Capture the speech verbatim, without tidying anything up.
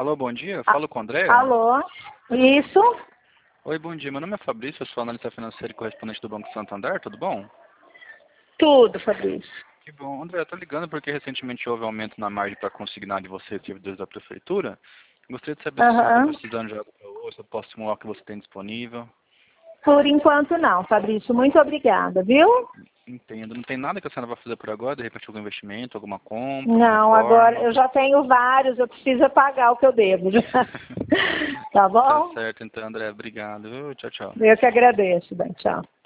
Alô, bom dia. Falo com o André. Alô? Isso? Oi, bom dia. Meu nome é Fabrício, eu sou analista financeiro e correspondente do Banco Santander, tudo bom? Tudo, Fabrício. Que bom. André, eu tô ligando porque recentemente houve aumento na margem para consignar de você e servidores da prefeitura. Gostaria de saber se você está Aham. precisando de algo para hoje, se eu posso estimular o que você tem disponível. Por enquanto não, Fabrício. Muito obrigada, viu? Entendo. Não tem nada que a senhora vai fazer por agora? De repente algum investimento, alguma compra, uma Não, agora reforma? eu já tenho vários, eu preciso pagar o que eu devo. Tá Tá bom? certo, então, André. Obrigado. viu? Tchau, tchau. Eu que agradeço. Bem, tchau.